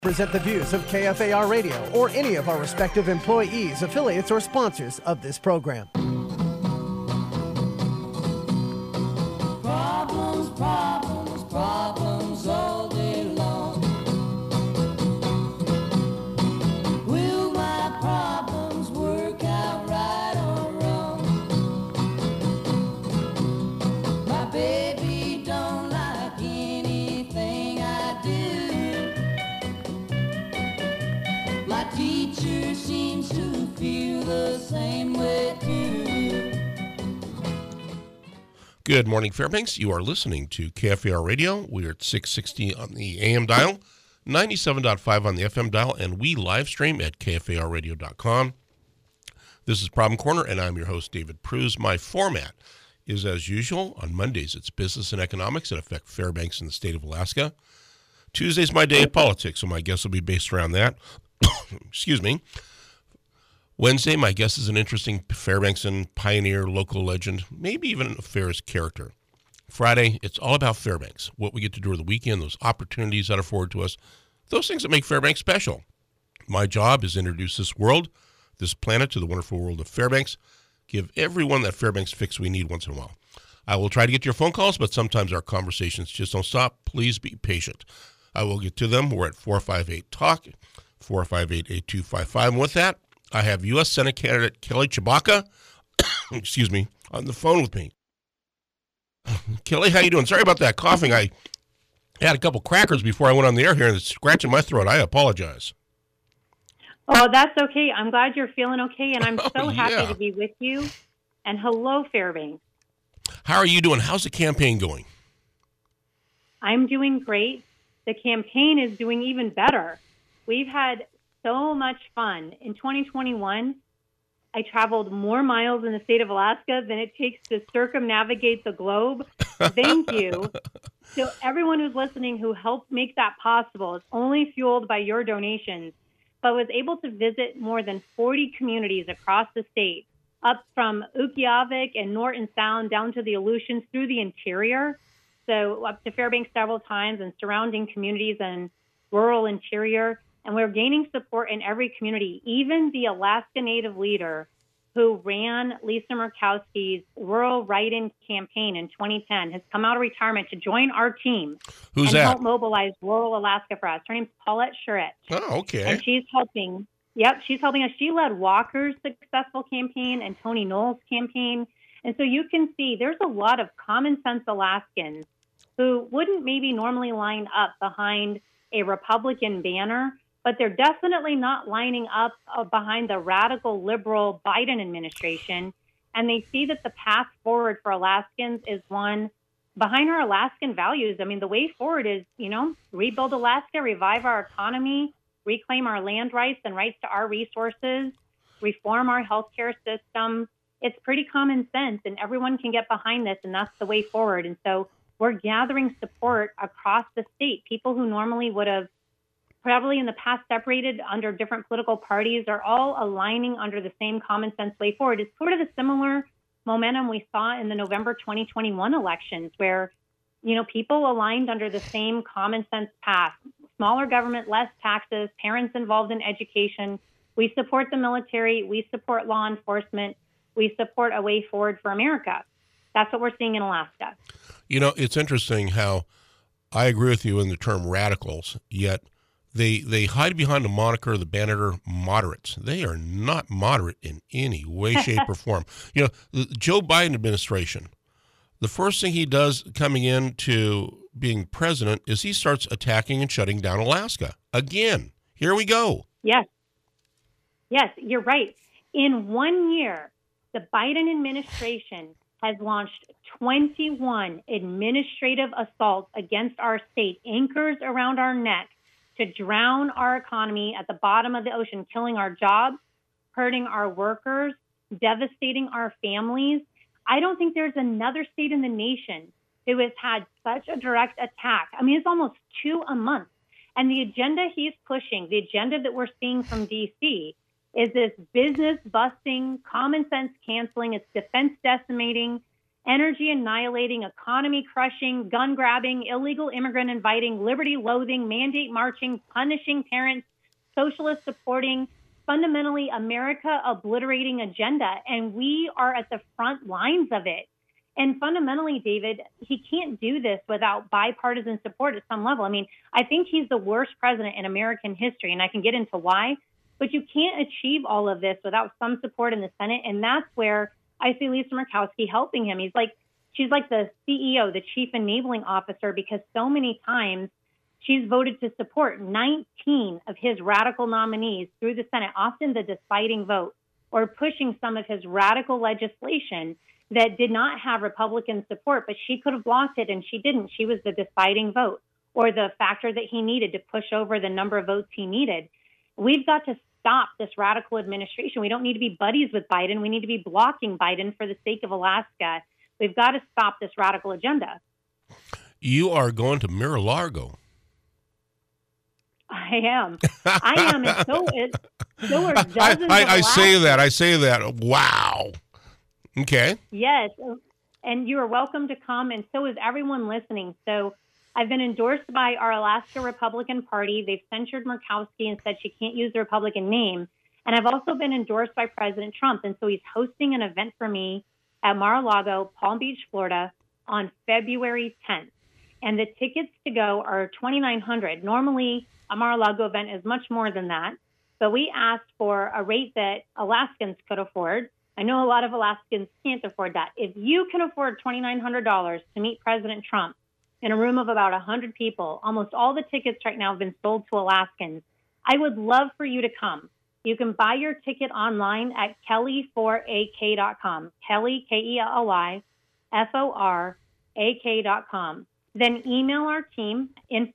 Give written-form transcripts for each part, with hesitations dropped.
Present the views of KFAR Radio or any of our respective employees, affiliates, or sponsors of this program. Problems, problems, problems all day long. Will my problems work out right or wrong? My baby don't like anything I do. My teacher seems to feel the same way too. Good morning, Fairbanks. You are listening to KFAR Radio. We are at 660 on the AM dial, 97.5 on the FM dial, and we live stream at kfarradio.com. This is Problem Corner, and I'm your host, David Pruse. My format is, as usual, on Mondays, it's business and economics that affect Fairbanks and the state of Alaska. Tuesday's my day of politics, so my guess will be based around that. Excuse me. Wednesday, my guess is an interesting Fairbanksan pioneer, local legend, maybe even an affairs character. Friday, it's all about Fairbanks, what we get to do over the weekend, those opportunities that are afforded to us, those things that make Fairbanks special. My job is to introduce this world, this planet, to the wonderful world of Fairbanks, give everyone that Fairbanks fix we need once in a while. I will try to get to your phone calls, but sometimes our conversations just don't stop. Please be patient. I will get to them. We're at 458-TALK, 458-8255. And with that, I have U.S. Senate candidate Kelly Tshibaka, excuse me, on the phone with me. Kelly, how you doing? Sorry about that coughing. I had a couple crackers before I went on the air here, and it's scratching my throat. I apologize. Oh, that's okay. I'm glad you're feeling okay, and I'm so happy to be with you. And hello, Fairbanks. How are you doing? How's the campaign going? I'm doing great. The campaign is doing even better. We've had so much fun. In 2021, I traveled more miles in the state of Alaska than it takes to circumnavigate the globe. Thank you to everyone who's listening who helped make that possible. It's only fueled by your donations, but was able to visit more than 40 communities across the state, up from Utqiagvik and Norton Sound down to the Aleutians through the interior. So up to Fairbanks several times and surrounding communities and rural interior. And we're gaining support in every community. Even the Alaska Native leader who ran Lisa Murkowski's rural write-in campaign in 2010 has come out of retirement to join our team. Who's and that? help mobilize rural Alaska for us. Her name's Paulette Shuret. Oh, okay. And she's helping us. She led Walker's successful campaign and Tony Knowles' campaign. And so you can see there's a lot of common sense Alaskans who wouldn't maybe normally line up behind a Republican banner, but they're definitely not lining up behind the radical liberal Biden administration. And they see that the path forward for Alaskans is one behind our Alaskan values. I mean, the way forward is, rebuild Alaska, revive our economy, reclaim our land rights and rights to our resources, reform our healthcare system. It's pretty common sense, and everyone can get behind this, and that's the way forward. And so we're gathering support across the state. People who normally would have probably in the past separated under different political parties are all aligning under the same common sense way forward. It's sort of the similar momentum we saw in the November 2021 elections where, people aligned under the same common sense path. Smaller government, less taxes, parents involved in education. We support the military. We support law enforcement. We support a way forward for America. That's what we're seeing in Alaska. It's interesting how I agree with you in the term radicals, yet they hide behind the moniker, the banner, moderates. They are not moderate in any way, shape, or form. The Joe Biden administration, the first thing he does coming into being president is he starts attacking and shutting down Alaska. Again, here we go. Yes, you're right. In 1 year, the Biden administration has launched 21 administrative assaults against our state, anchors around our neck, to drown our economy at the bottom of the ocean, killing our jobs, hurting our workers, devastating our families. I don't think there's another state in the nation who has had such a direct attack. I mean, it's almost 2 a month. And the agenda he's pushing, the agenda that we're seeing from D.C., is this business busting, common sense canceling, it's defense decimating. energy annihilating, economy crushing, gun grabbing, illegal immigrant inviting, liberty loathing, mandate marching, punishing parents, socialist supporting, fundamentally America obliterating agenda. And we are at the front lines of it. And fundamentally, David, he can't do this without bipartisan support at some level. I mean, I think he's the worst president in American history, and I can get into why. But you can't achieve all of this without some support in the Senate. And that's where I see Lisa Murkowski helping him. She's like the CEO, the chief enabling officer, because so many times she's voted to support 19 of his radical nominees through the Senate, often the deciding vote, or pushing some of his radical legislation that did not have Republican support, but she could have blocked it and she didn't. She was the deciding vote, or the factor that he needed to push over the number of votes he needed. We've got to stop this radical administration. We don't need to be buddies with Biden. We need to be blocking Biden for the sake of Alaska. We've got to stop this radical agenda. You are going to Mar-a-Lago. I am. And so are dozens of I say that. Wow. Okay. Yes. And you are welcome to come, and so is everyone listening. So I've been endorsed by our Alaska Republican Party. They've censured Murkowski and said she can't use the Republican name. And I've also been endorsed by President Trump. And so he's hosting an event for me at Mar-a-Lago, Palm Beach, Florida, on February 10th. And the tickets to go are $2,900. Normally, a Mar-a-Lago event is much more than that. But we asked for a rate that Alaskans could afford. I know a lot of Alaskans can't afford that. If you can afford $2,900 to meet President Trump in a room of about 100 people, almost all the tickets right now have been sold to Alaskans. I would love for you to come. You can buy your ticket online at kelly4ak.com. Kelly, Kelly, FORAK.com. Then email our team,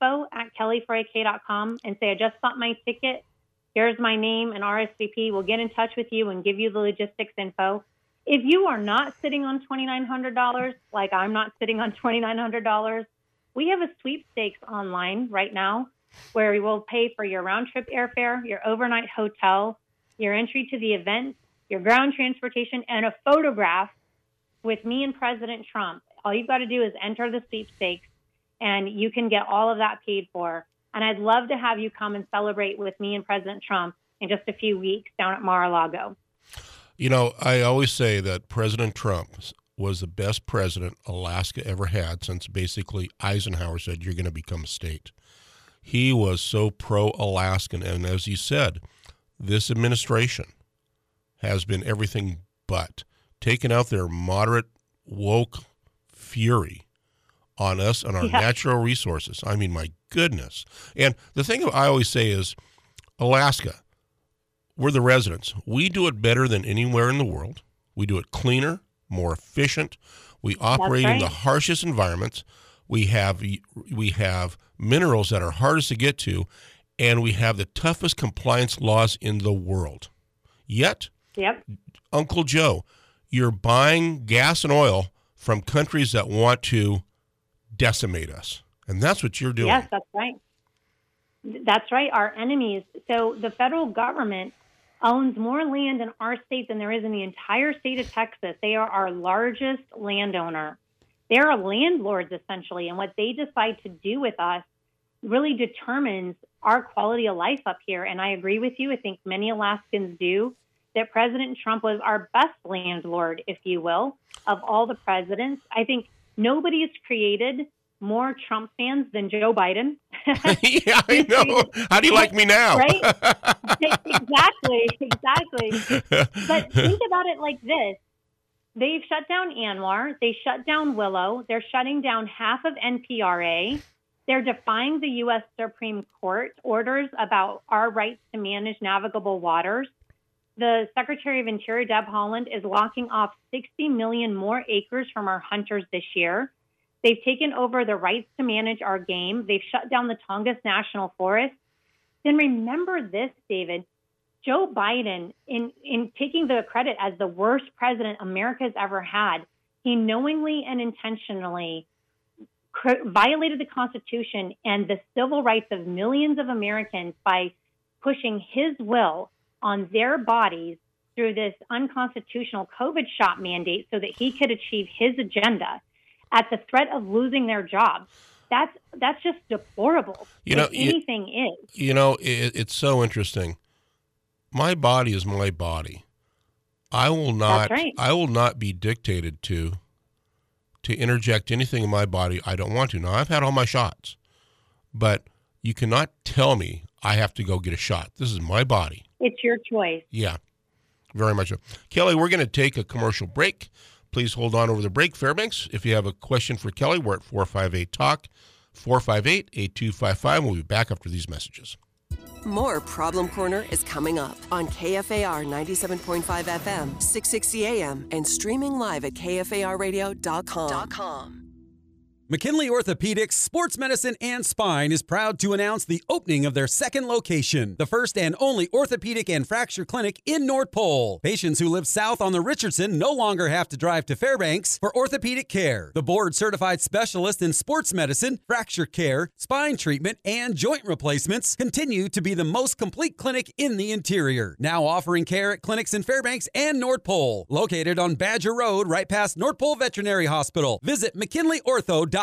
info@kelly4ak.com, and say, I just bought my ticket. Here's my name and RSVP. We'll get in touch with you and give you the logistics info. If you are not sitting on $2,900, like I'm not sitting on $2,900, we have a sweepstakes online right now where we will pay for your round-trip airfare, your overnight hotel, your entry to the event, your ground transportation, and a photograph with me and President Trump. All you've got to do is enter the sweepstakes, and you can get all of that paid for. And I'd love to have you come and celebrate with me and President Trump in just a few weeks down at Mar-a-Lago. You know, I always say that President Trump was the best president Alaska ever had since basically Eisenhower said, you're going to become a state. He was so pro-Alaskan. And as he said, this administration has been everything but taking out their moderate, woke fury on us and our natural resources. I mean, my goodness. And the thing I always say is, Alaska, we're the residents. We do it better than anywhere in the world. We do it cleaner, more efficient. We operate in the harshest environments. We have minerals that are hardest to get to, and we have the toughest compliance laws in the world. Yet, Uncle Joe, you're buying gas and oil from countries that want to decimate us. And that's what you're doing. Yes, that's right. That's right, our enemies. So the federal government owns more land in our state than there is in the entire state of Texas. They are our largest landowner. They're landlords, essentially, and what they decide to do with us really determines our quality of life up here. And I agree with you. I think many Alaskans do, that President Trump was our best landlord, if you will, of all the presidents. I think nobody's created more Trump fans than Joe Biden. Yeah, I know. How do you like me now? Right? Exactly. But think about it like this. They've shut down ANWR. They shut down Willow. They're shutting down half of NPRA. They're defying the U.S. Supreme Court orders about our rights to manage navigable waters. The Secretary of Interior, Deb Haaland, is locking off 60 million more acres from our hunters this year. They've taken over the rights to manage our game. They've shut down the Tongass National Forest. Then remember this, David. Joe Biden, in taking the credit as the worst president America's ever had, he knowingly and intentionally violated the Constitution and the civil rights of millions of Americans by pushing his will on their bodies through this unconstitutional COVID shot mandate so that he could achieve his agenda at the threat of losing their jobs. That's just deplorable. Anything is. It's so interesting. My body is my body. I will not. That's right. I will not be dictated to interject anything in my body I don't want to. Now, I've had all my shots, but you cannot tell me I have to go get a shot. This is my body. It's your choice. Yeah, very much so. Kelly, we're going to take a commercial break. Please hold on over the break. Fairbanks, if you have a question for Kelly, we're at 458-TALK, 458-8255. We'll be back after these messages. More Problem Corner is coming up on KFAR 97.5 FM, 660 AM, and streaming live at KFARradio.com. McKinley Orthopedics, Sports Medicine, and Spine is proud to announce the opening of their second location, the first and only orthopedic and fracture clinic in North Pole. Patients who live south on the Richardson no longer have to drive to Fairbanks for orthopedic care. The board-certified specialist in sports medicine, fracture care, spine treatment, and joint replacements continue to be the most complete clinic in the interior. Now offering care at clinics in Fairbanks and North Pole, located on Badger Road right past North Pole Veterinary Hospital. Visit McKinleyOrtho.com.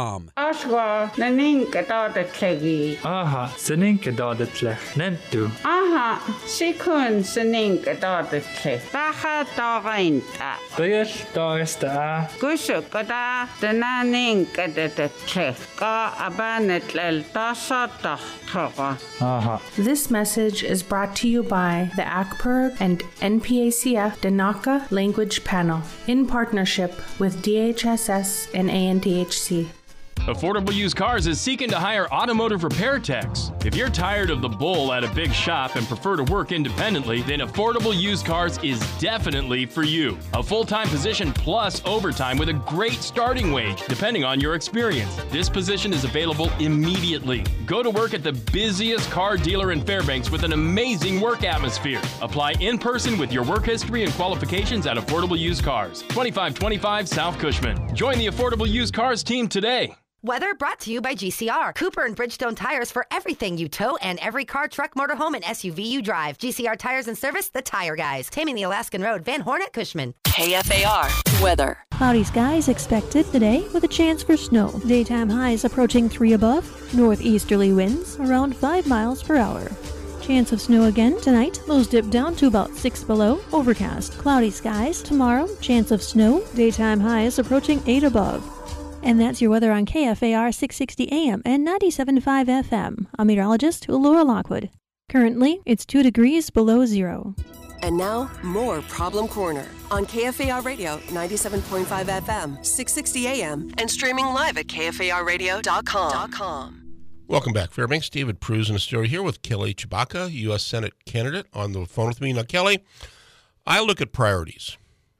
Ashwa naning kata de tlegi. Aha, sining kata de tle. Nentu. Aha, sikun sining kata de tle. Baha tarinta. Bayal tarista. Kushu kata denaning kata de tle. Ka abanetlel tasa tahtora. Aha. This message is brought to you by the ACPERG and NPACF Danaka Language Panel in partnership with DHSS and ANDHC. Affordable Used Cars is seeking to hire automotive repair techs. If you're tired of the bull at a big shop and prefer to work independently, then Affordable Used Cars is definitely for you. A full-time position plus overtime with a great starting wage, depending on your experience. This position is available immediately. Go to work at the busiest car dealer in Fairbanks with an amazing work atmosphere. Apply in person with your work history and qualifications at Affordable Used Cars, 2525 South Cushman. Join the Affordable Used Cars team today. Weather brought to you by GCR. Cooper and Bridgestone tires for everything you tow and every car, truck, motorhome, and SUV you drive. GCR Tires and Service, the Tire Guys. Taming the Alaskan Road, Van Horn at Cushman. KFAR weather. Cloudy skies expected today with a chance for snow. Daytime highs approaching 3 above. Northeasterly winds around 5 miles per hour. Chance of snow again tonight. Lows dip down to about 6 below. Overcast, cloudy skies. Tomorrow, chance of snow. Daytime highs approaching 8 above. And that's your weather on KFAR 660 AM and 97.5 FM. I'm meteorologist Laura Lockwood. Currently, it's 2 degrees below zero. And now, more Problem Corner on KFAR Radio 97.5 FM, 660 AM, and streaming live at KFARradio.com. Welcome back, Fairbanks. David Pruz in the studio here with Kelly Tshibaka, U.S. Senate candidate, on the phone with me. Now, Kelly, I look at priorities.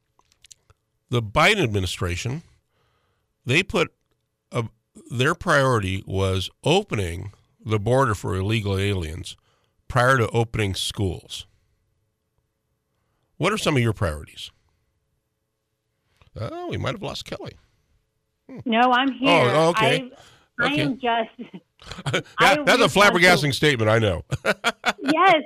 The Biden administration, they put their priority was opening the border for illegal aliens prior to opening schools. What are some of your priorities? Oh, we might have lost Kelly. No, I'm here. Oh, okay. I am just... That's a flabbergasting statement, I know. Yes.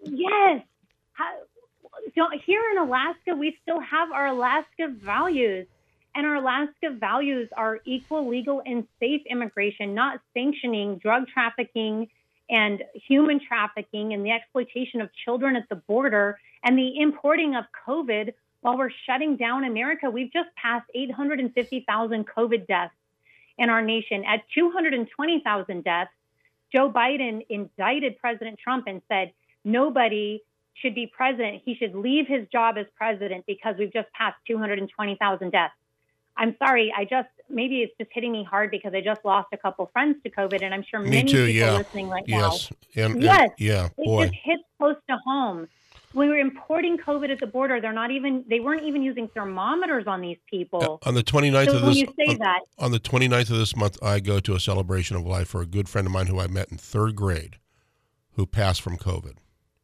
Here in Alaska, we still have our Alaska values. And our Alaska values are equal, legal, and safe immigration, not sanctioning drug trafficking and human trafficking and the exploitation of children at the border and the importing of COVID while we're shutting down America. We've just passed 850,000 COVID deaths in our nation. At 220,000 deaths, Joe Biden indicted President Trump and said nobody should be president. He should leave his job as president because we've just passed 220,000 deaths. I'm sorry. Maybe it's just hitting me hard because I just lost a couple friends to COVID, and I'm sure many people listening right now. Yes. Yeah, boy. It just hits close to home. When we were importing COVID at the border, they weren't even using thermometers on these people. On the 29th so of when this, you say that, on the 29th of this month, I go to a celebration of life for a good friend of mine who I met in 3rd grade, who passed from COVID.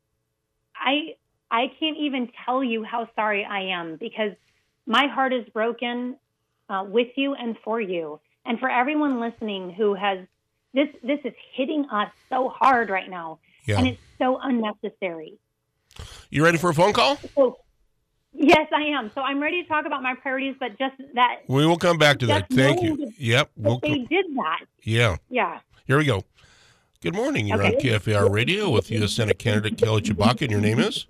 I can't even tell you how sorry I am because my heart is broken. With you and for you. And for everyone listening who has, this is hitting us so hard right now. Yeah. And it's so unnecessary. You ready for a phone call? So, Yes, I am. So I'm ready to talk about my priorities, but just that. We will come back to that. Thank you. Yep. They did that. Yeah. Yeah. Here we go. Good morning. You're on KFAR Radio with U.S. Senate candidate Kelly Tshibaka, and your name is?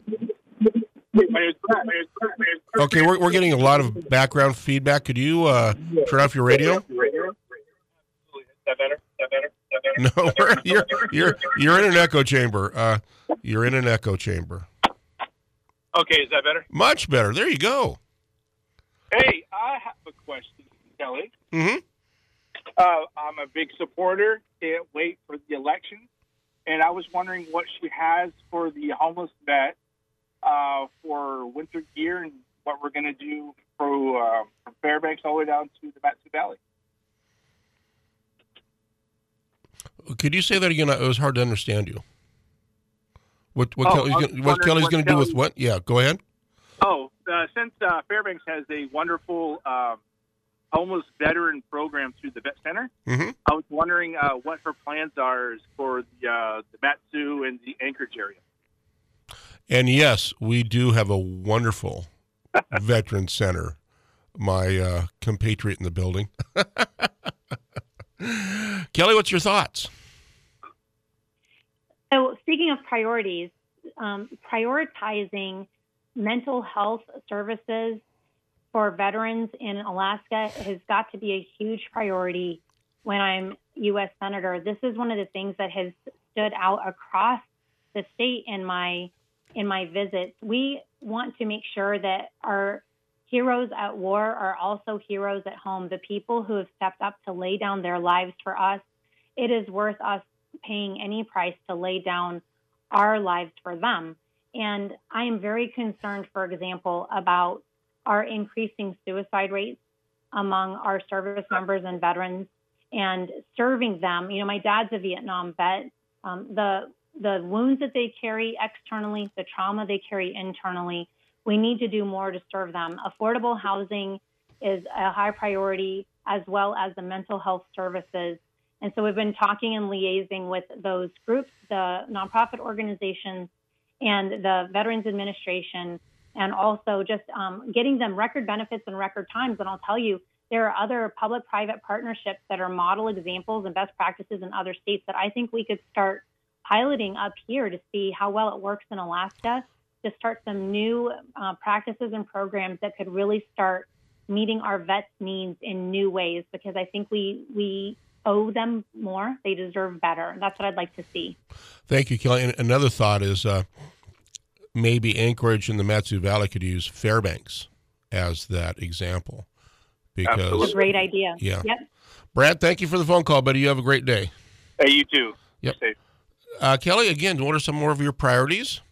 Okay, we're getting a lot of background feedback. Could you turn off your radio? Is that better? No, you're in an echo chamber. You're in an echo chamber. Okay, is that better? Much better. There you go. Hey, I have a question, Kelly. Mm-hmm. I'm a big supporter. Can't wait for the election. And I was wondering what she has for the homeless vet for winter gear and what we're going to do from Fairbanks all the way down to the Mat-Su Valley. Could you say that again? It was hard to understand you. What Kelly's going to do with what? Yeah, go ahead. Since Fairbanks has a wonderful homeless veteran program through the vet center, mm-hmm. I was wondering what her plans are for the Mat-Su and the Anchorage area. And yes, we do have a wonderful veteran center. My compatriot in the building. Kelly, what's your thoughts? So speaking of priorities, prioritizing mental health services for veterans in Alaska has got to be a huge priority when I'm U.S. Senator. This is one of the things that has stood out across the state in my visits. We want to make sure that our heroes at war are also heroes at home. The people who have stepped up to lay down their lives for us, it is worth us paying any price to lay down our lives for them. And I am very concerned, for example, about our increasing suicide rates among our service members and veterans and serving them. You know, my dad's a Vietnam vet. The wounds that they carry externally, the trauma they carry internally, we need to do more to serve them. Affordable housing is a high priority, as well as the mental health services. And so we've been talking and liaising with those groups, the nonprofit organizations and the Veterans Administration, and also just getting them record benefits in record times. And I'll tell you, there are other public-private partnerships that are model examples and best practices in other states that I think we could start piloting up here to see how well it works in Alaska, to start some new practices and programs that could really start meeting our vets' needs in new ways, because I think we owe them more. They deserve better. That's what I'd like to see. Thank you, Kelly. And another thought is maybe Anchorage and the Mat-Su Valley could use Fairbanks as that example. Because Absolutely. It's a great idea. Yeah. Yep. Brad, thank you for the phone call, buddy. You have a great day. Hey, you too. Yep. Safe. Kelly, again, what are some more of your priorities?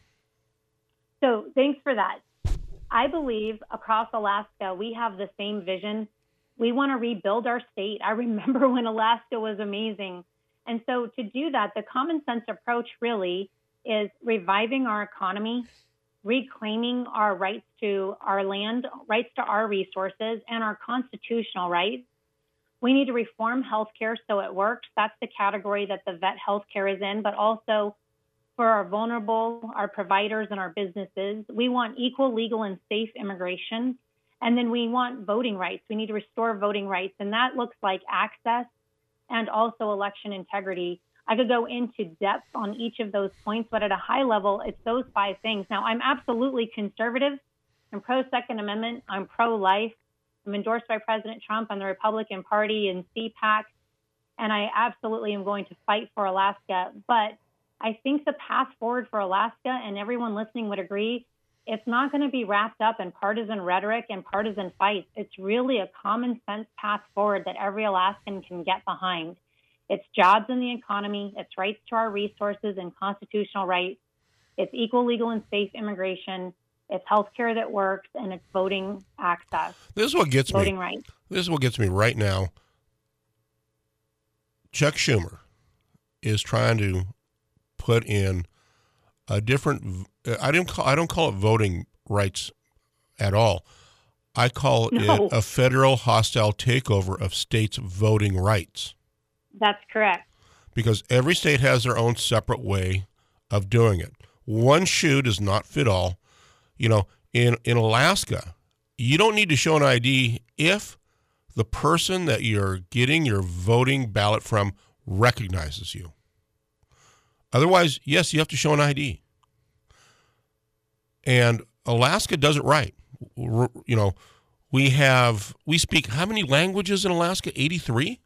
So thanks for that. I believe across Alaska, we have the same vision. We want to rebuild our state. I remember when Alaska was amazing. And so to do that, the common sense approach really is reviving our economy, reclaiming our rights to our land, rights to our resources, and our constitutional rights. We need to reform healthcare so it works. That's the category that the vet healthcare is in, but also for our vulnerable, our providers, and our businesses. We want equal, legal, and safe immigration. And then we want voting rights. We need to restore voting rights. And that looks like access and also election integrity. I could go into depth on each of those points, but at a high level, it's those 5 things. Now, I'm absolutely conservative. I'm pro-Second Amendment. I'm pro-life. I'm endorsed by President Trump and the Republican Party and CPAC. And I absolutely am going to fight for Alaska. But I think the path forward for Alaska, and everyone listening would agree, it's not going to be wrapped up in partisan rhetoric and partisan fights. It's really a common sense path forward that every Alaskan can get behind. It's jobs in the economy, it's rights to our resources and constitutional rights, it's equal, legal, and safe immigration, it's healthcare that works, and it's voting access. This is what gets me. Voting rights. This is what gets me right now. Chuck Schumer is trying to put in a different. I don't call it voting rights at all. I call it a federal hostile takeover of states' voting rights. That's correct. Because every state has their own separate way of doing it. One shoe does not fit all. You know, In Alaska, you don't need to show an ID if the person that you're getting your voting ballot from recognizes you. Otherwise, yes, you have to show an ID. And Alaska does it right. You know, we speak how many languages in Alaska? 83?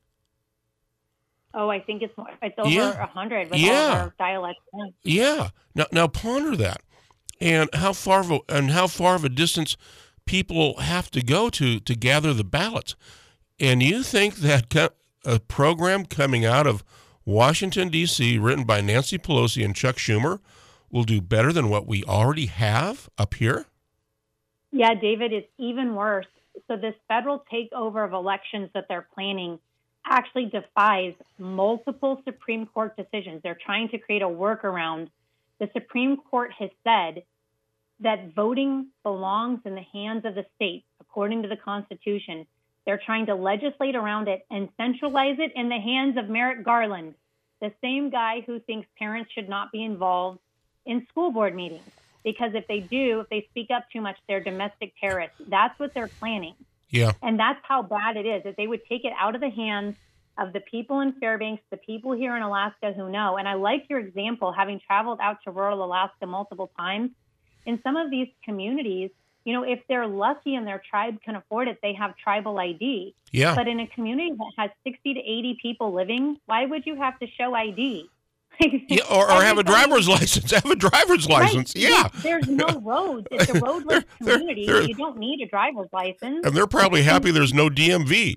Oh, I think it's more. It's over 100 with all of our dialects. Yeah. Now ponder that, and how far of a distance people have to go to gather the ballots. And you think that a program coming out of Washington, D.C., written by Nancy Pelosi and Chuck Schumer, will do better than what we already have up here? Yeah, David, it's even worse. So this federal takeover of elections that they're planning actually defies multiple Supreme Court decisions. They're trying to create a workaround. The Supreme Court has said that voting belongs in the hands of the states, according to the Constitution. They're trying to legislate around it and centralize it in the hands of Merrick Garland, the same guy who thinks parents should not be involved in school board meetings. Because if they speak up too much, they're domestic terrorists. That's what they're planning. Yeah. And that's how bad it is, that they would take it out of the hands of the people in Fairbanks, the people here in Alaska who know. And I like your example, having traveled out to rural Alaska multiple times. In some of these communities, you know, if they're lucky and their tribe can afford it, they have tribal ID. Yeah. But in a community that has 60 to 80 people living, why would you have to show ID? Yeah, or have a driver's license. Have a driver's license. Right. Yeah. There's no roads. It's a roadless community. You don't need a driver's license. And they're probably happy there's no DMV.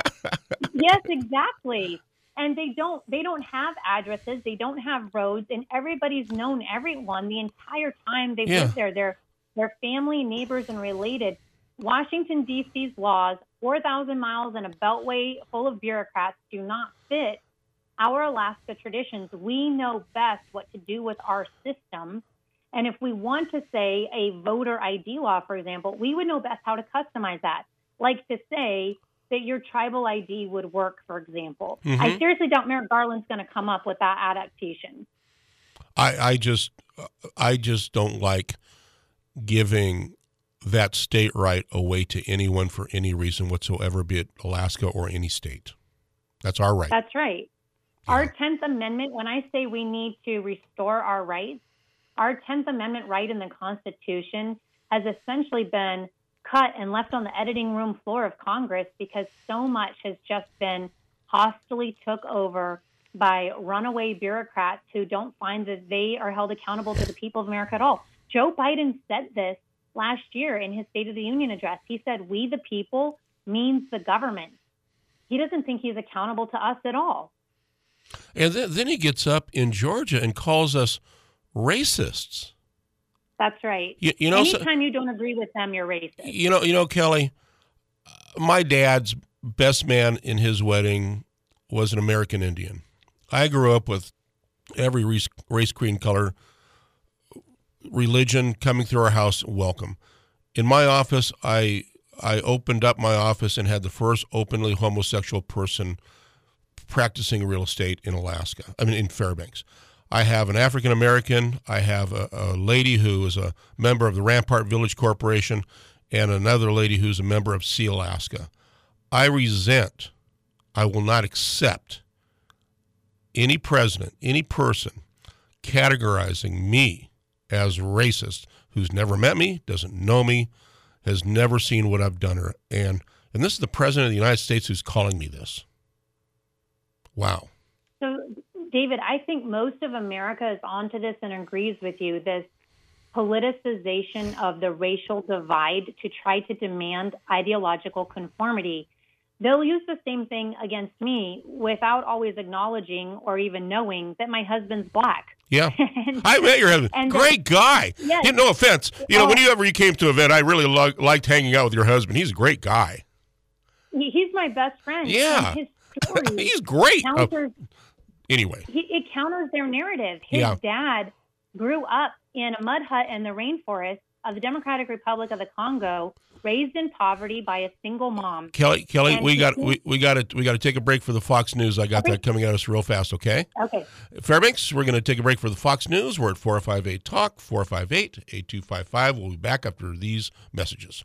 Yes, exactly. And they don't have addresses. They don't have roads. And everybody's known everyone the entire time they've lived there. They're family, neighbors, and related. Washington, D.C.'s laws, 4,000 miles in a beltway full of bureaucrats, do not fit our Alaska traditions. We know best what to do with our system. And if we want to say a voter ID law, for example, we would know best how to customize that. Like to say that your tribal ID would work, for example. Mm-hmm. I seriously doubt Merrick Garland's going to come up with that adaptation. I just don't like giving that state right away to anyone for any reason whatsoever, be it Alaska or any state. That's our right. That's right. Our 10th Amendment, when I say we need to restore our rights, our 10th Amendment right in the Constitution has essentially been cut and left on the editing room floor of Congress because so much has just been hostily took over by runaway bureaucrats who don't find that they are held accountable to the people of America at all. Joe Biden said this last year in his State of the Union address. He said, "We the people" means the government. He doesn't think he's accountable to us at all. And then he gets up in Georgia and calls us racists. That's right. You know, anytime you don't agree with them, you're racist. You know, Kelly, my dad's best man in his wedding was an American Indian. I grew up with every race, creed, color, religion coming through our house. Welcome. In my office, I opened up my office and had the first openly homosexual person practicing real estate in Alaska. I mean, in Fairbanks. I have an African American. I have a lady who is a member of the Rampart Village Corporation, and another lady who's a member of Sea Alaska. I will not accept any president, any person categorizing me as racist who's never met me, doesn't know me, has never seen what I've done. And this is the president of the United States who's calling me this. Wow. So, David, I think most of America is onto this and agrees with you, this politicization of the racial divide to try to demand ideological conformity. They'll use the same thing against me without always acknowledging or even knowing that my husband's black. Yeah. I met your husband. Great guy. Yes. No offense. Whenever you came to an event, I really liked hanging out with your husband. He's a great guy. He's my best friend. Yeah. And his story he's great. Anyway. It counters their narrative. His dad grew up in a mud hut in the rainforest of the Democratic Republic of the Congo, raised in poverty by a single mom. Kelly, And we he got thinks- we got to take a break for the Fox News. I got that coming at us real fast. Okay. Okay. Fairbanks, we're going to take a break for the Fox News. We're at 458 Talk 458-8255. We'll be back after these messages.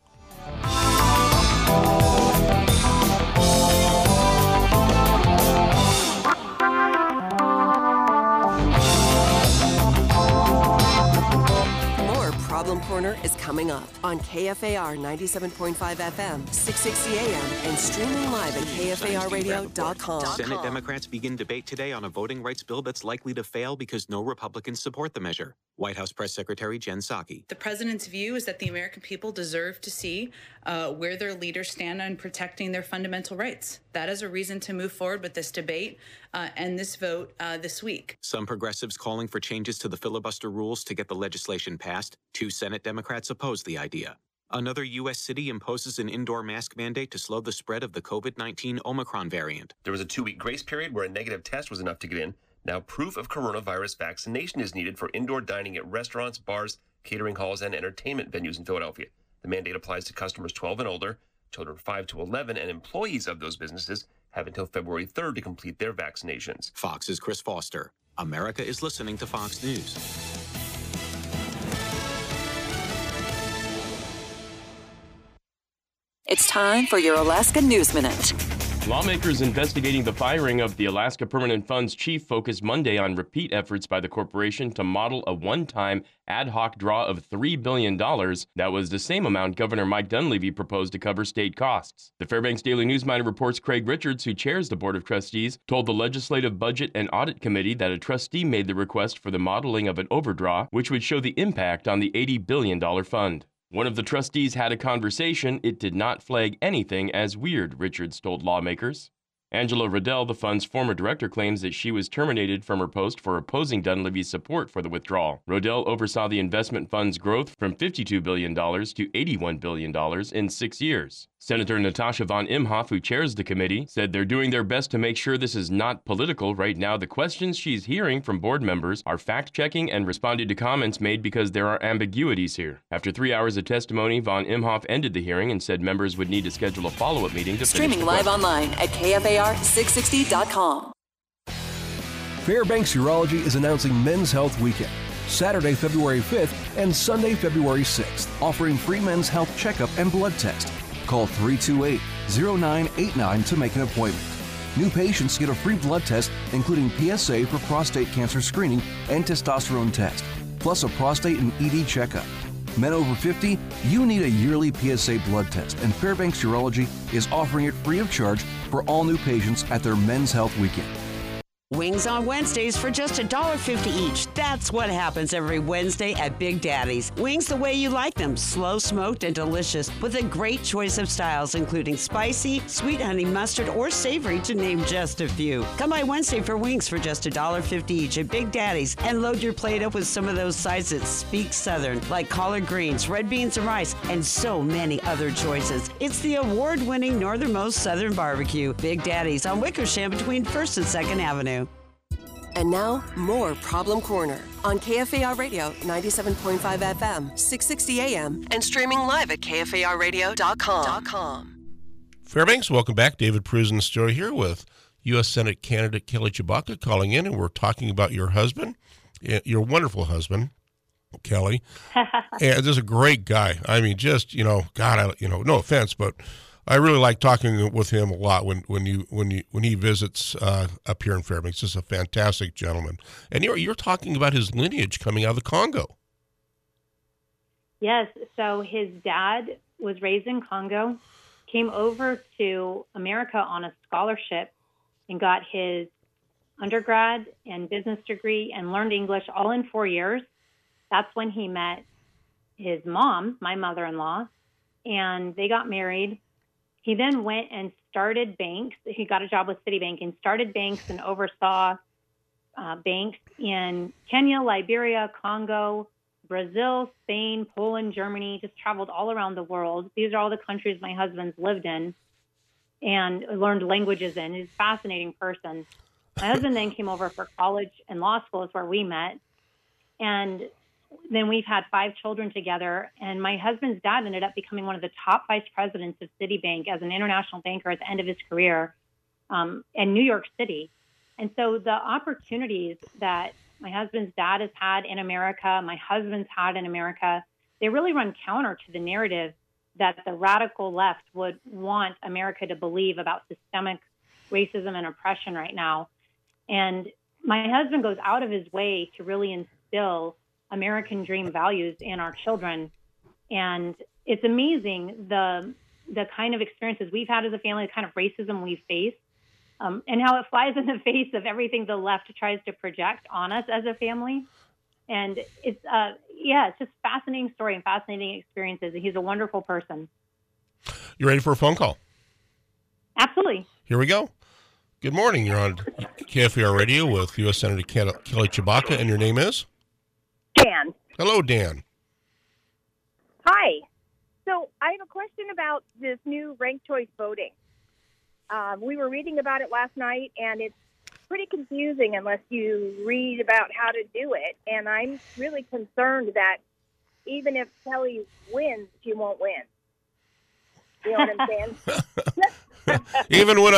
Problem Corner is coming up on KFAR 97.5 FM, 660 AM, and streaming live at KFARradio.com. Senate Democrats begin debate today on a voting rights bill that's likely to fail because no Republicans support the measure. White House Press Secretary Jen Psaki. The president's view is that the American people deserve to see where their leaders stand on protecting their fundamental rights. That is a reason to move forward with this debate and this vote this week. Some progressives calling for changes to the filibuster rules to get the legislation passed. 2 Senate Democrats oppose the idea. Another U.S. city imposes an indoor mask mandate to slow the spread of the COVID-19 Omicron variant. There was a 2-week grace period where a negative test was enough to get in. Now proof of coronavirus vaccination is needed for indoor dining at restaurants, bars, catering halls, and entertainment venues in Philadelphia. The mandate applies to customers 12 and older, children 5 to 11, and employees of those businesses have until February 3rd to complete their vaccinations. Fox's Chris Foster. America is listening to Fox News. It's time for your Alaska News Minute. Lawmakers investigating the firing of the Alaska Permanent Fund's chief focused Monday on repeat efforts by the corporation to model a one-time ad hoc draw of $3 billion. That was the same amount Governor Mike Dunleavy proposed to cover state costs. The Fairbanks Daily News Miner reports Craig Richards, who chairs the Board of Trustees, told the Legislative Budget and Audit Committee that a trustee made the request for the modeling of an overdraw, which would show the impact on the $80 billion fund. One of the trustees had a conversation. It did not flag anything as weird, Richards told lawmakers. Angela Riddell, the fund's former director, claims that she was terminated from her post for opposing Dunleavy's support for the withdrawal. Riddell oversaw the investment fund's growth from $52 billion to $81 billion in 6 years. Senator Natasha von Imhoff, who chairs the committee, said they're doing their best to make sure this is not political. Right now, the questions she's hearing from board members are fact-checking and responded to comments made because there are ambiguities here. After 3 hours of testimony, von Imhoff ended the hearing and said members would need to schedule a follow-up meeting to Streaming finish the live question. online at KFAR660.com. Fairbanks Urology is announcing Men's Health Weekend, Saturday, February 5th and Sunday, February 6th, offering free men's health checkup and blood test. Call 328-0989 to make an appointment. New patients get a free blood test, including PSA for prostate cancer screening and testosterone test, plus a prostate and ED checkup. Men over 50, you need a yearly PSA blood test, and Fairbanks Urology is offering it free of charge for all new patients at their Men's Health Weekend. Wings on Wednesdays for just $1.50 each. That's what happens every Wednesday at Big Daddy's. Wings the way you like them, slow smoked and delicious, with a great choice of styles, including spicy, sweet honey mustard, or savory, to name just a few. Come by Wednesday for wings for just $1.50 each at Big Daddy's, and load your plate up with some of those sides that speak Southern, like collard greens, red beans and rice, and so many other choices. It's the award-winning northernmost Southern barbecue. Big Daddy's on Wickersham between 1st and 2nd Avenue. And now, more Problem Corner on KFAR Radio 97.5 FM, 660 AM, and streaming live at KFARradio.com. Fairbanks, welcome back. David Pruz in the studio here with U.S. Senate candidate Kelly Tshibaka calling in, and we're talking about your husband, your wonderful husband, Kelly. And this is a great guy. I mean, just, God, no offense, but I really like talking with him a lot when he visits up here in Fairbanks. Just a fantastic gentleman. And you're talking about his lineage coming out of the Congo. Yes. So his dad was raised in Congo, came over to America on a scholarship, and got his undergrad and business degree and learned English all in 4 years. That's when he met his mom, my mother-in-law, and they got married. He then went and started banks. He got a job with Citibank and started banks and oversaw banks in Kenya, Liberia, Congo, Brazil, Spain, Poland, Germany, just traveled all around the world. These are all the countries my husband's lived in and learned languages in. He's a fascinating person. My husband then came over for college and law school is where we met. And then we've had 5 children together. And my husband's dad ended up becoming one of the top vice presidents of Citibank as an international banker at the end of his career in New York City. And so the opportunities that my husband's dad has had in America, my husband's had in America, they really run counter to the narrative that the radical left would want America to believe about systemic racism and oppression right now. And my husband goes out of his way to really instill American dream values in our children. And it's amazing the kind of experiences we've had as a family, the kind of racism we face, and how it flies in the face of everything the left tries to project on us as a family. And it's, it's just fascinating story and fascinating experiences. He's a wonderful person. You ready for a phone call? Absolutely. Here we go. Good morning. You're on KFAR Radio with U.S. Senator Kelly Tshibaka, and your name is? Dan. Hello, Dan. Hi. So I have a question about this new ranked choice voting. We were reading about it last night, and it's pretty confusing unless you read about how to do it. And I'm really concerned that even if Kelly wins, she won't win. You know what I'm saying? Even when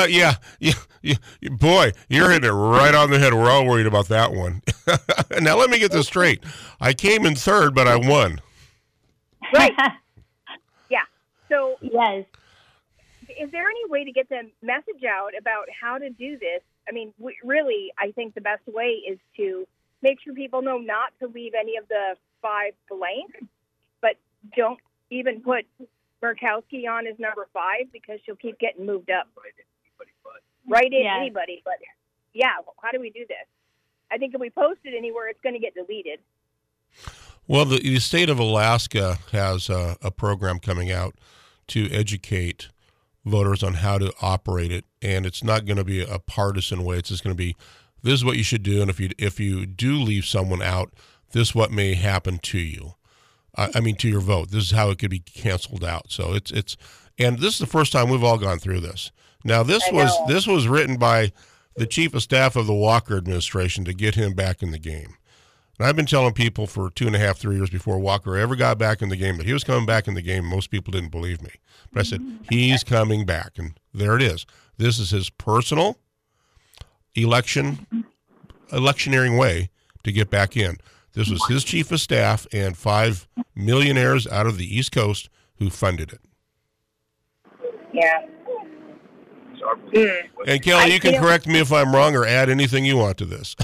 boy, you're hitting it right on the head. We're all worried about that one. Now, let me get this straight. I came in third, but I won. Right. Yeah. So, yes. Is there any way to get the message out about how to do this? I mean, really, I think the best way is to make sure people know not to leave any of the 5 blank, but don't even put Murkowski on as number 5 because she'll keep getting moved up. Write in anybody, but how do we do this? I think if we post it anywhere, it's going to get deleted. Well, the state of Alaska has a program coming out to educate voters on how to operate it, and it's not going to be a partisan way. It's just going to be, this is what you should do, and if you do leave someone out, this is what may happen to you. To your vote. This is how it could be canceled out. So it's and this is the first time we've all gone through this. Now this was written by the chief of staff of the Walker administration to get him back in the game. And I've been telling people for 2.5, 3 years before Walker ever got back in the game that he was coming back in the game. Most people didn't believe me. But I said, he's coming back. And there it is. This is his personal electioneering way to get back in. This was his chief of staff and 5 millionaires out of the East Coast who funded it. Yeah. And Kelly, you can correct me if I'm wrong or add anything you want to this.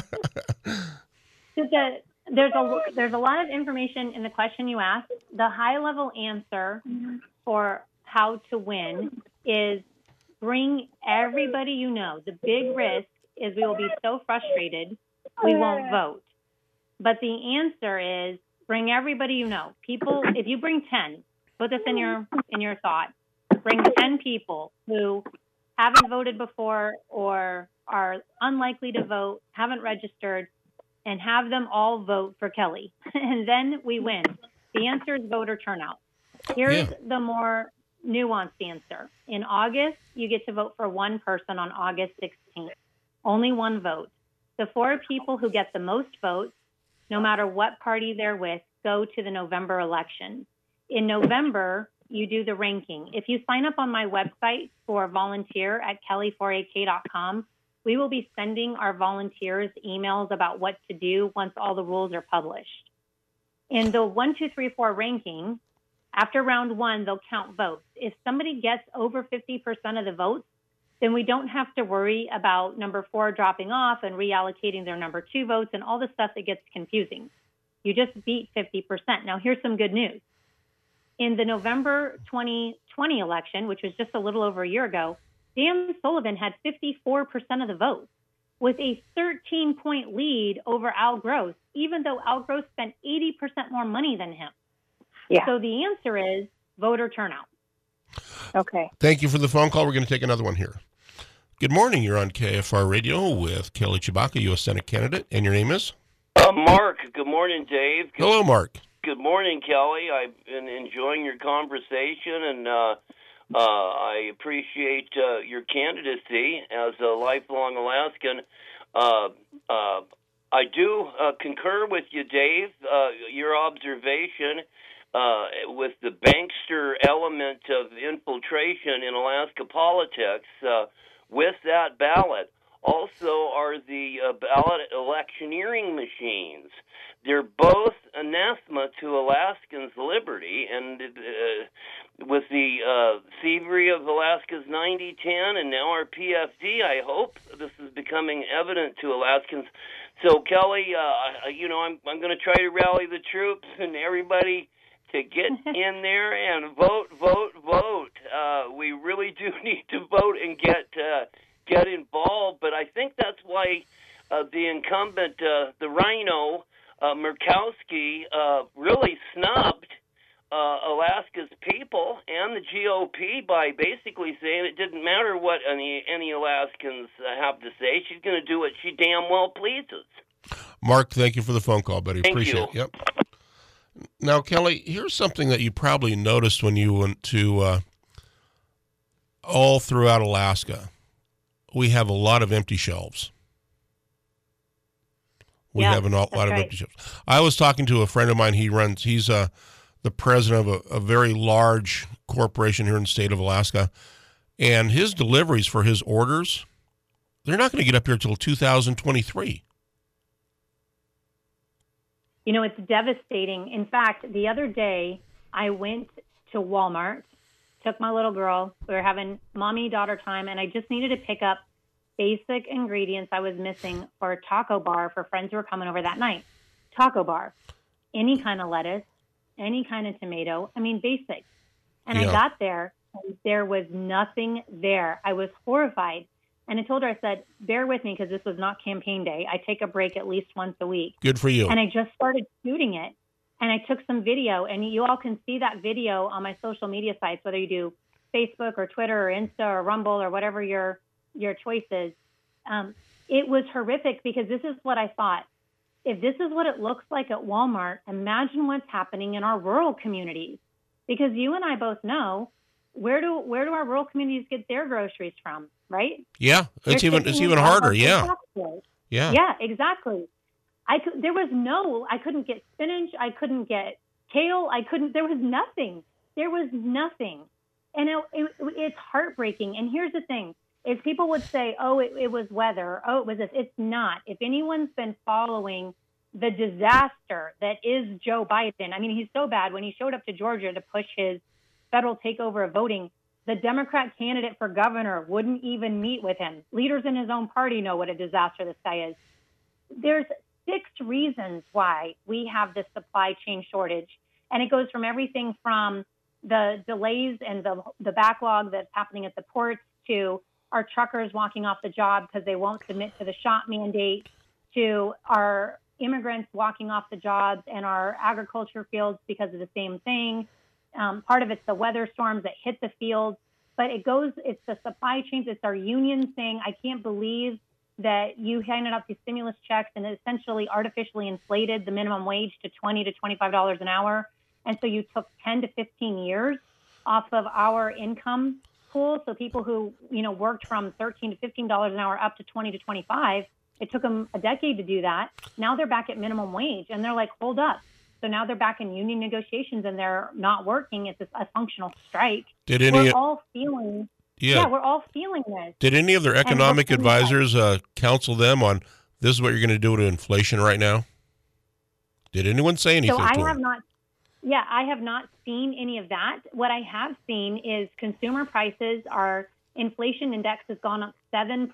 There's a lot of information in the question you asked. The high-level answer for how to win is bring everybody you know. The big risk is we will be so frustrated we won't vote. But the answer is bring everybody you know. People, if you bring 10, put this in your thought. Bring 10 people who haven't voted before or are unlikely to vote, haven't registered, and have them all vote for Kelly. And then we win. The answer is voter turnout. Here's the more nuanced answer. In August, you get to vote for one person on August 16th. Only one vote. The 4 people who get the most votes, no matter what party they're with, go to the November election. In November, you do the ranking. If you sign up on my website for volunteer at kelly4ak.com, we will be sending our volunteers emails about what to do once all the rules are published. In the 1, 2, 3, 4 ranking, after round 1, they'll count votes. If somebody gets over 50% of the votes, then we don't have to worry about number 4 dropping off and reallocating their number 2 votes and all the stuff that gets confusing. You just beat 50%. Now, here's some good news. In the November 2020 election, which was just a little over a year ago, Dan Sullivan had 54% of the votes with a 13-point lead over Al Gross, even though Al Gross spent 80% more money than him. Yeah. So the answer is voter turnout. Okay. Thank you for the phone call. We're going to take another one here. Good morning. You're on KFR Radio with Kelly Tshibaka, U.S. Senate candidate, and your name is? Mark. Good morning, Dave. Hello, Mark. Good morning, Kelly. I've been enjoying your conversation, and I appreciate your candidacy as a lifelong Alaskan. I do concur with you, Dave. Your observation with the bankster element of infiltration in Alaska politics with that ballot also are the ballot electioneering machines. They're both anathema to Alaskans' liberty, and with the thievery of Alaska's 90-10 and now our PFD, I hope this is becoming evident to Alaskans. So, Kelly, I'm going to try to rally the troops and everybody to get in there and vote. We really do need to vote and get involved, but I think that's why the incumbent, the Rhino, Murkowski, really snubbed Alaska's people and the GOP by basically saying it didn't matter what any Alaskans have to say. She's going to do what she damn well pleases. Mark, thank you for the phone call, buddy. Appreciate it. Yep. Now, Kelly, here's something that you probably noticed when you went to all throughout Alaska. We have a lot of empty shelves. We have a lot of empty shelves. I was talking to a friend of mine. He's the president of a very large corporation here in the state of Alaska. And his deliveries for his orders, they're not going to get up here until 2023. You know, it's devastating. In fact, the other day, I went to Walmart, took my little girl. We were having mommy-daughter time, and I just needed to pick up basic ingredients I was missing for a taco bar for friends who were coming over that night. Taco bar, any kind of lettuce, any kind of tomato. I mean, basic. And I got there, and there was nothing there. I was horrified. And I told her, I said, bear with me because this was not campaign day. I take a break at least once a week. Good for you. And I just started shooting it. And I took some video. And you all can see that video on my social media sites, whether you do Facebook or Twitter or Insta or Rumble or whatever your choice is. It was horrific because this is what I thought. If this is what it looks like at Walmart, imagine what's happening in our rural communities. Because you and I both know, where do our rural communities get their groceries from, right? Yeah, it's even harder. Yeah, exactly. I couldn't get spinach. I couldn't get kale. There was nothing. And it's heartbreaking. And here's the thing: is people would say, "Oh, it was weather. Oh, it was this." It's not. If anyone's been following the disaster that is Joe Biden, I mean, he's so bad. When he showed up to Georgia to push his federal takeover of voting, the Democrat candidate for governor wouldn't even meet with him. Leaders in his own party know what a disaster this guy is. There's 6 reasons why we have this supply chain shortage. And it goes from everything from the delays and the backlog that's happening at the ports to our truckers walking off the job because they won't submit to the shop mandate, to our immigrants walking off the jobs and our agriculture fields because of the same thing. Part of it's the weather storms that hit the fields, but it's the supply chains. It's our union saying, I can't believe that you handed out these stimulus checks and essentially artificially inflated the minimum wage to $20 to $25 an hour. And so you took 10 to 15 years off of our income pool. So people who, worked from $13 to $15 an hour up to 20 to 25, it took them a decade to do that. Now they're back at minimum wage and they're like, hold up. So now they're back in union negotiations and they're not working. It's a functional strike. We're all feeling this. Did any of their economic advisors counsel them on this is what you're going to do to inflation right now? Did anyone say anything to them? I have not seen any of that. What I have seen is consumer prices, our inflation index has gone up 7%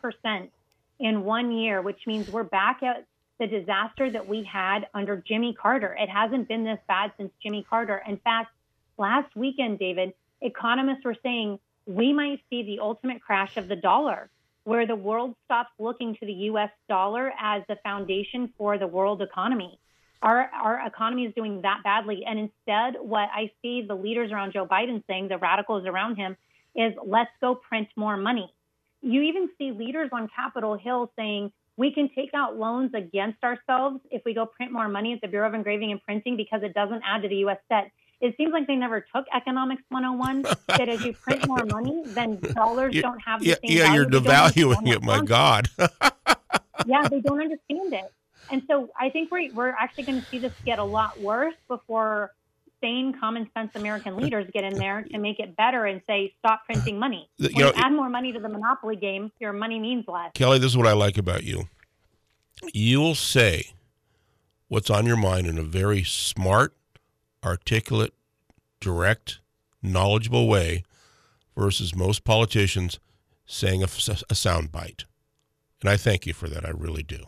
in 1 year, which means we're back at the disaster that we had under Jimmy Carter. It hasn't been this bad since Jimmy Carter. In fact, last weekend, David, economists were saying we might see the ultimate crash of the dollar, where the world stops looking to the U.S. dollar as the foundation for the world economy. Our economy is doing that badly. And instead, what I see the leaders around Joe Biden saying, the radicals around him, is let's go print more money. You even see leaders on Capitol Hill saying, we can take out loans against ourselves if we go print more money at the Bureau of Engraving and Printing because it doesn't add to the U.S. debt. It seems like they never took Economics 101, that as you print more money, then dollars don't have the same value. You're devaluing it, my God. Yeah, they don't understand it. And so I think we're actually going to see this get a lot worse before sane, common sense American leaders get in there to make it better and say, stop printing money. When you add more money to the monopoly game, your money means less. Kelly, this is what I like about you. You'll say what's on your mind in a very smart, articulate, direct, knowledgeable way versus most politicians saying a sound bite. And I thank you for that. I really do.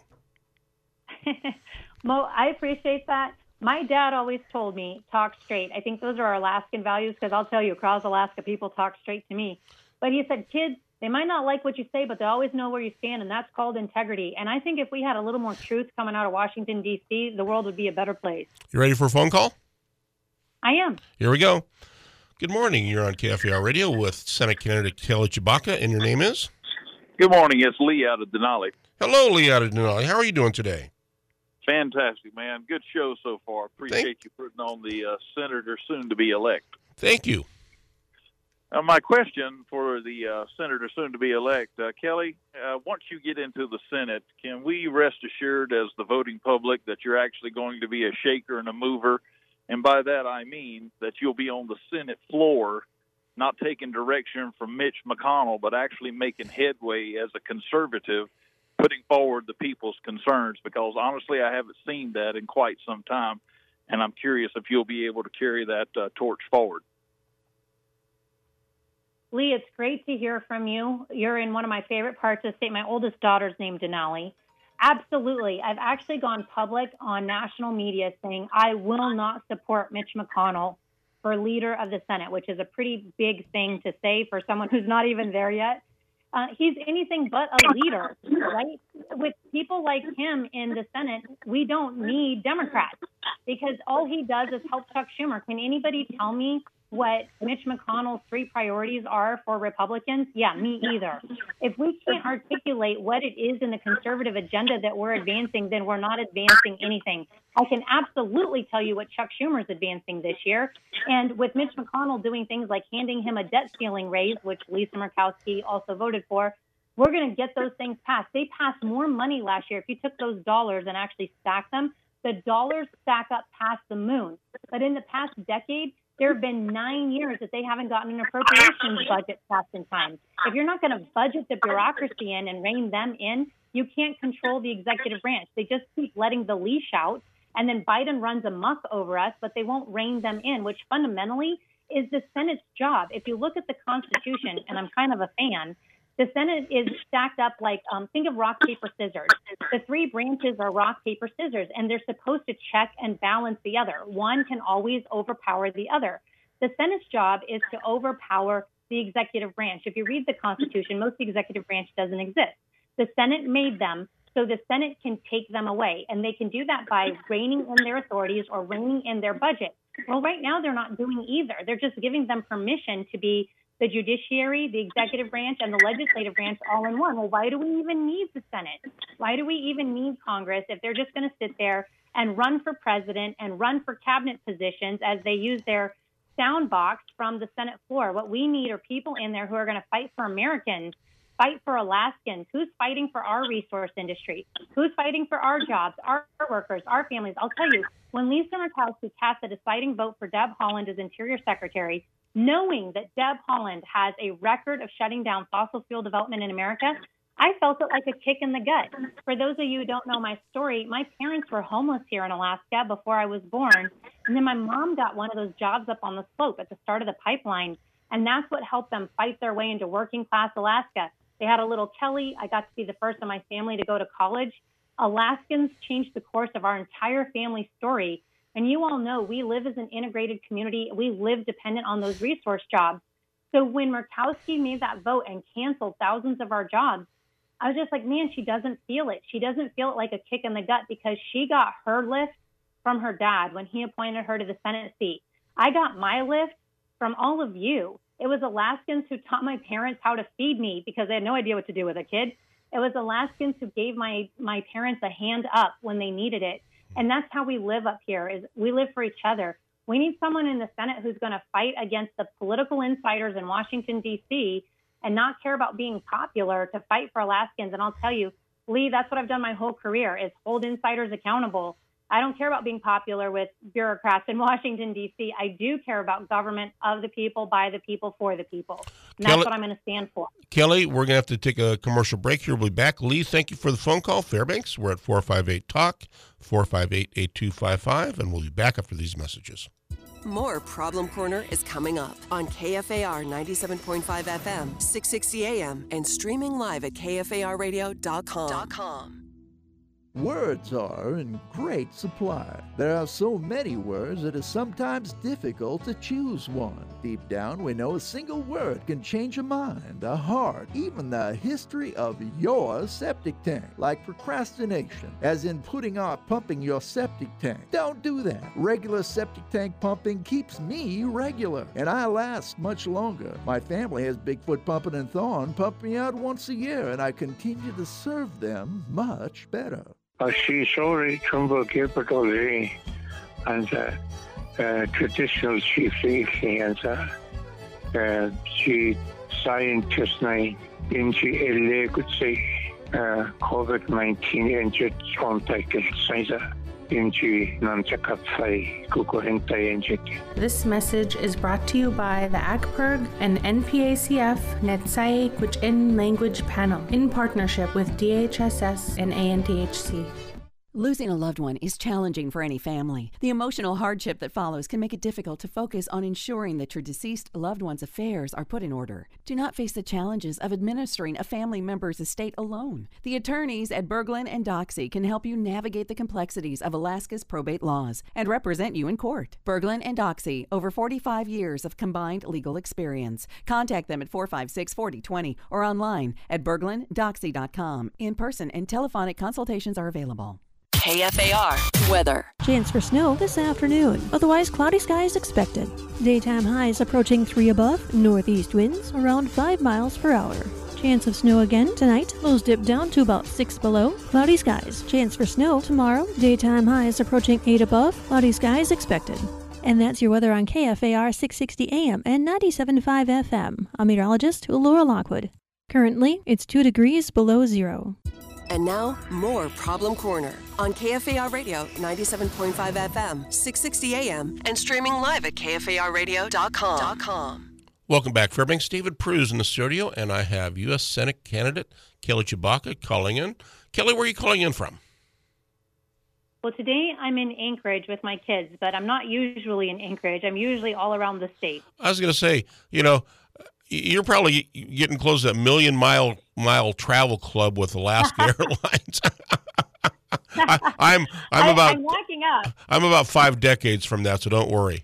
Mo, I appreciate that. My dad always told me, talk straight. I think those are our Alaskan values, because I'll tell you, across Alaska, people talk straight to me. But he said, kids, they might not like what you say, but they always know where you stand, and that's called integrity. And I think if we had a little more truth coming out of Washington, D.C., the world would be a better place. You ready for a phone call? I am. Here we go. Good morning. You're on KFAR Radio with Senate candidate Kelly Tshibaka, and your name is? Good morning. It's Lee out of Denali. Hello, Lee out of Denali. How are you doing today? Fantastic, man. Good show so far. Appreciate you putting on the senator soon-to-be-elect. Thank you. My question for the senator soon-to-be-elect, Kelly, once you get into the Senate, can we rest assured as the voting public that you're actually going to be a shaker and a mover? And by that I mean that you'll be on the Senate floor, not taking direction from Mitch McConnell, but actually making headway as a conservative, putting forward the people's concerns, because honestly I haven't seen that in quite some time, and I'm curious if you'll be able to carry that torch forward. Lee, it's great to hear from you. You're in one of my favorite parts of the state. My oldest daughter's named Denali. Absolutely. I've actually gone public on national media saying I will not support Mitch McConnell for leader of the Senate, which is a pretty big thing to say for someone who's not even there yet. He's anything but a leader, right? With people like him in the Senate, we don't need Democrats, because all he does is help Chuck Schumer. Can anybody tell me what Mitch McConnell's 3 priorities are for Republicans? Yeah, me either. If we can't articulate what it is in the conservative agenda that we're advancing, then we're not advancing anything. I can absolutely tell you what Chuck Schumer's advancing this year. And with Mitch McConnell doing things like handing him a debt ceiling raise, which Lisa Murkowski also voted for, we're going to get those things passed. They passed more money last year. If you took those dollars and actually stacked them, the dollars stack up past the moon. But in the past decade, there have been 9 years that they haven't gotten an appropriations budget passed in time. If you're not going to budget the bureaucracy in and rein them in, you can't control the executive branch. They just keep letting the leash out, and then Biden runs amok over us, but they won't rein them in, which fundamentally is the Senate's job. If you look at the Constitution, and I'm kind of a fan, the Senate is stacked up like, think of rock, paper, scissors. The 3 branches are rock, paper, scissors, and they're supposed to check and balance the other. One can always overpower the other. The Senate's job is to overpower the executive branch. If you read the Constitution, most of the executive branch doesn't exist. The Senate made them so the Senate can take them away, and they can do that by reining in their authorities or reining in their budget. Well, right now they're not doing either. They're just giving them permission to be the judiciary, the executive branch, and the legislative branch all in one. Well, why do we even need the Senate? Why do we even need Congress if they're just going to sit there and run for president and run for cabinet positions as they use their sound box from the Senate floor? What we need are people in there who are going to fight for Americans, fight for Alaskans. Who's fighting for our resource industry? Who's fighting for our jobs, our workers, our families? I'll tell you, when Lisa Murkowski cast a deciding vote for Deb Haaland as Interior Secretary, knowing that Deb Haaland has a record of shutting down fossil fuel development in America, I felt it like a kick in the gut. For those of you who don't know my story, my parents were homeless here in Alaska before I was born. And then my mom got one of those jobs up on the slope at the start of the pipeline. And that's what helped them fight their way into working class Alaska. They had a little Kelly. I got to be the first in my family to go to college. Alaskans changed the course of our entire family story. And you all know we live as an integrated community. We live dependent on those resource jobs. So when Murkowski made that vote and canceled thousands of our jobs, I was just like, man, she doesn't feel it. She doesn't feel it like a kick in the gut, because she got her lift from her dad when he appointed her to the Senate seat. I got my lift from all of you. It was Alaskans who taught my parents how to feed me because they had no idea what to do with a kid. It was Alaskans who gave my parents a hand up when they needed it. And that's how we live up here, is we live for each other. We need someone in the Senate who's going to fight against the political insiders in Washington, D.C., and not care about being popular, to fight for Alaskans. And I'll tell you, Lee, that's what I've done my whole career, is hold insiders accountable. I don't care about being popular with bureaucrats in Washington, D.C. I do care about government of the people, by the people, for the people. And that's what I'm going to stand for. Kelly, we're going to have to take a commercial break here. We'll be back. Lee, thank you for the phone call. Fairbanks, we're at 458-TALK, 458-8255, and we'll be back after these messages. More Problem Corner is coming up on KFAR 97.5 FM, 660 AM, and streaming live at KFARradio.com. Words are in great supply. There are so many words that it's sometimes difficult to choose one. Deep down, we know a single word can change a mind, a heart, even the history of your septic tank. Like procrastination, as in putting off pumping your septic tank. Don't do that. Regular septic tank pumping keeps me regular, and I last much longer. My family has Bigfoot Pumping and Thorn pump me out once a year, and I continue to serve them much better. She's already Trumbull Gilbert already, and traditional chief and she scientist now in she could say COVID-19 and just contact science. This message is brought to you by the ACPERG and NPACF Netsai Kwichin Language Panel in partnership with DHSS and ANTHC. Losing a loved one is challenging for any family. The emotional hardship that follows can make it difficult to focus on ensuring that your deceased loved one's affairs are put in order. Do not face the challenges of administering a family member's estate alone. The attorneys at Berglund and Doxey can help you navigate the complexities of Alaska's probate laws and represent you in court. Berglund and Doxey, over 45 years of combined legal experience. Contact them at 456-4020 or online at berglunddoxey.com. In-person and telephonic consultations are available. KFAR weather. Chance for snow this afternoon. Otherwise, cloudy skies expected. Daytime highs approaching 3 above. Northeast winds around 5 miles per hour. Chance of snow again tonight. Lows dip down to about 6 below. Cloudy skies. Chance for snow tomorrow. Daytime highs approaching 8 above. Cloudy skies expected. And that's your weather on KFAR 660 AM and 97.5 FM. I'm meteorologist Laura Lockwood. Currently, it's 2 degrees below zero. And now, more Problem Corner on KFAR Radio 97.5 FM, 660 AM, and streaming live at KFARradio.com. Welcome back, Fairbanks. David Pruse in the studio, and I have U.S. Senate candidate Kelly Tshibaka calling in. Kelly, where are you calling in from? Well, today I'm in Anchorage with my kids, but I'm not usually in Anchorage. I'm usually all around the state. I was going to say, you're probably getting close to that million-mile travel club with Alaska Airlines. I'm walking up. I'm about 5 decades from that, so don't worry.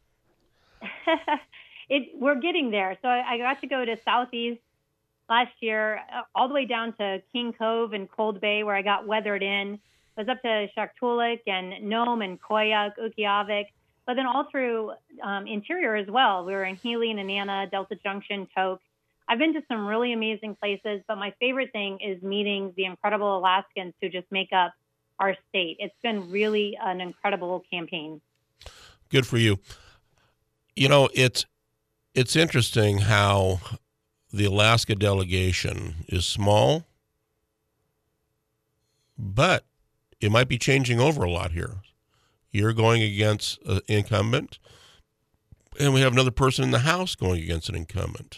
We're getting there. So I got to go to Southeast last year, all the way down to King Cove and Cold Bay, where I got weathered in. I was up to Shaktoolik and Nome and Koyuk, Utqiagvik. But then all through interior as well. We were in Healy, Nenana, Delta Junction, Tok. I've been to some really amazing places, but my favorite thing is meeting the incredible Alaskans who just make up our state. It's been really an incredible campaign. Good for you. It's interesting how the Alaska delegation is small, but it might be changing over a lot here. You're going against an incumbent, and we have another person in the House going against an incumbent.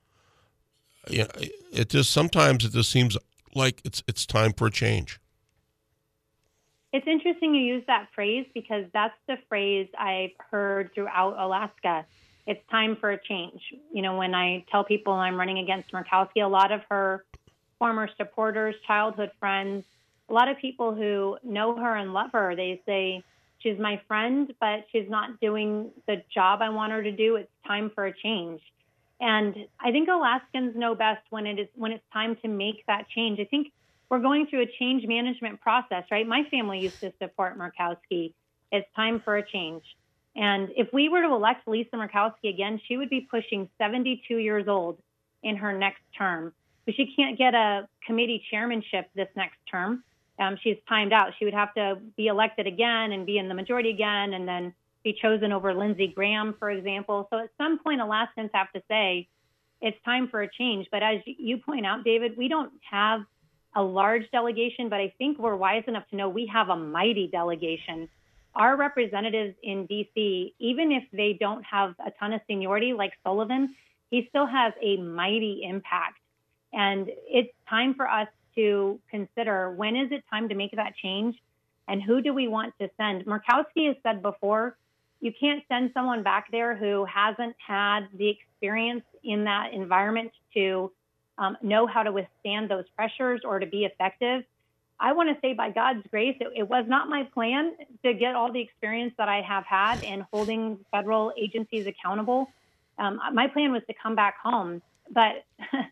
Sometimes it just seems like it's time for a change. It's interesting you use that phrase because that's the phrase I've heard throughout Alaska. It's time for a change. When I tell people I'm running against Murkowski, a lot of her former supporters, childhood friends, a lot of people who know her and love her, they say, she's my friend, but she's not doing the job I want her to do. It's time for a change. And I think Alaskans know best when it's time to make that change. I think we're going through a change management process, right? My family used to support Murkowski. It's time for a change. And if we were to elect Lisa Murkowski again, she would be pushing 72 years old in her next term. But she can't get a committee chairmanship this next term. She's timed out. She would have to be elected again and be in the majority again and then be chosen over Lindsey Graham, for example. So at some point, Alaskans have to say, it's time for a change. But as you point out, David, we don't have a large delegation, but I think we're wise enough to know we have a mighty delegation. Our representatives in D.C., even if they don't have a ton of seniority like Sullivan, he still has a mighty impact. And it's time for us to consider, when is it time to make that change and who do we want to send? Murkowski has said before, you can't send someone back there who hasn't had the experience in that environment to know how to withstand those pressures or to be effective. I want to say, by God's grace, it was not my plan to get all the experience that I have had in holding federal agencies accountable. My plan was to come back home, but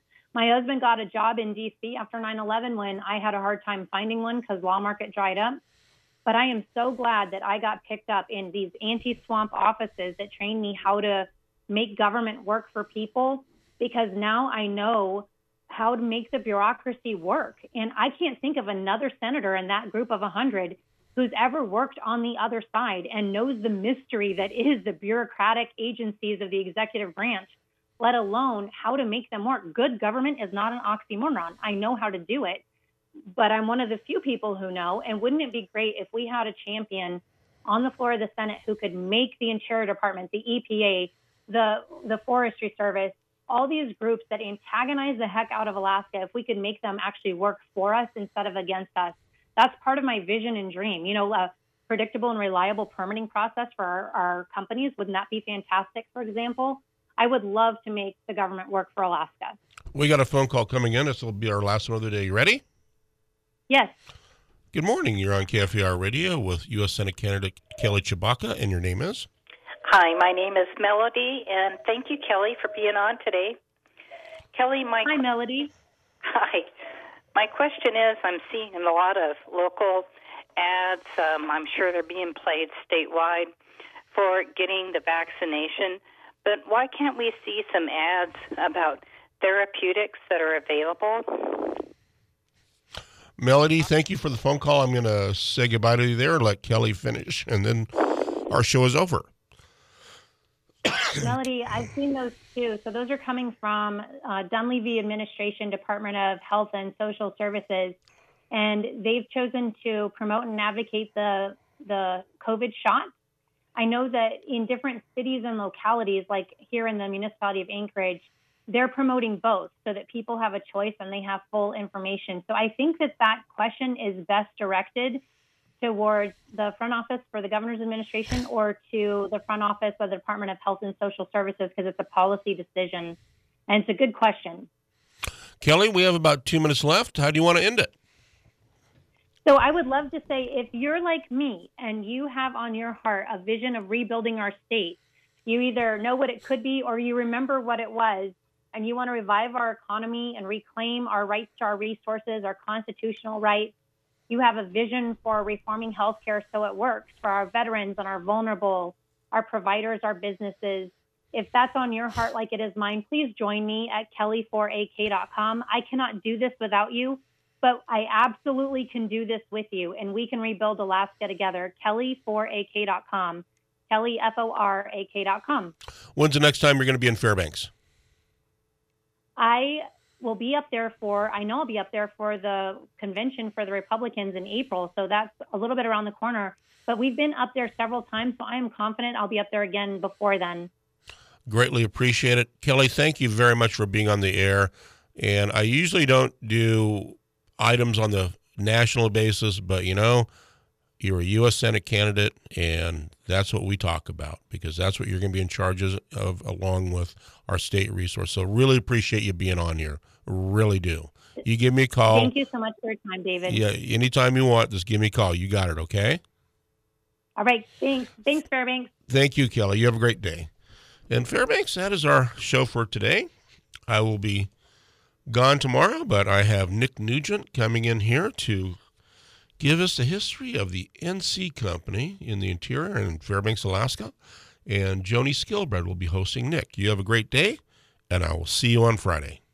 my husband got a job in D.C. after 9/11 when I had a hard time finding one because law market dried up. But I am so glad that I got picked up in these anti-swamp offices that trained me how to make government work for people, because now I know how to make the bureaucracy work. And I can't think of another senator in that group of 100 who's ever worked on the other side and knows the mystery that is the bureaucratic agencies of the executive branch, let alone how to make them work. Good government is not an oxymoron. I know how to do it, but I'm one of the few people who know. And wouldn't it be great if we had a champion on the floor of the Senate who could make the Interior Department, the EPA, the Forestry Service, all these groups that antagonize the heck out of Alaska, if we could make them actually work for us instead of against us. That's part of my vision and dream. You know, a predictable and reliable permitting process for our companies. Wouldn't that be fantastic, for example? I would love to make the government work for Alaska. We got a phone call coming in. This will be our last one of the day. You ready? Yes. Good morning. You're on KFAR Radio with U.S. Senate candidate Kelly Tshibaka, and your name is? Hi, my name is Melody, and thank you, Kelly, for being on today. Kelly, Hi, Melody. Hi. My question is, I'm seeing a lot of local ads. I'm sure they're being played statewide for getting the vaccination, but why can't we see some ads about therapeutics that are available? Melody, thank you for the phone call. I'm going to say goodbye to you there and let Kelly finish, and then our show is over. Melody, I've seen those too. So those are coming from Dunleavy Administration, Department of Health and Social Services, and they've chosen to promote and advocate the COVID shot. I know that in different cities and localities, like here in the municipality of Anchorage, they're promoting both so that people have a choice and they have full information. So I think that question is best directed towards the front office for the governor's administration or to the front office of the Department of Health and Social Services, because it's a policy decision. And it's a good question. Kelly, we have about 2 minutes left. How do you want to end it? So I would love to say, if you're like me and you have on your heart a vision of rebuilding our state, you either know what it could be or you remember what it was, and you want to revive our economy and reclaim our rights to our resources, our constitutional rights. You have a vision for reforming healthcare so it works for our veterans and our vulnerable, our providers, our businesses. If that's on your heart like it is mine, please join me at kelly4ak.com. I cannot do this without you, but I absolutely can do this with you, and we can rebuild Alaska together. kelly4ak.com. Kelly, F-O-R-A-K.com. When's the next time you're going to be in Fairbanks? I will be up there I know I'll be up there for the convention for the Republicans in April, so that's a little bit around the corner. But we've been up there several times, so I am confident I'll be up there again before then. Greatly appreciate it. Kelly, thank you very much for being on the air. And I usually don't do items on the national basis, but, you know, you're a U.S. Senate candidate, and that's what we talk about, because that's what you're going to be in charge of along with our state resource. So really appreciate you being on here. Really do. You give me a call. Thank you so much for your time, David. Yeah, anytime you want, just give me a call. You got it, okay? All right. Thanks. Thanks, Fairbanks. Thank you, Kelly. You have a great day. And Fairbanks, that is our show for today. I will be gone tomorrow, but I have Nick Nugent coming in here to give us the history of the NC Company in the interior in Fairbanks, Alaska. And Joni Skilbred will be hosting Nick. You have a great day, and I will see you on Friday.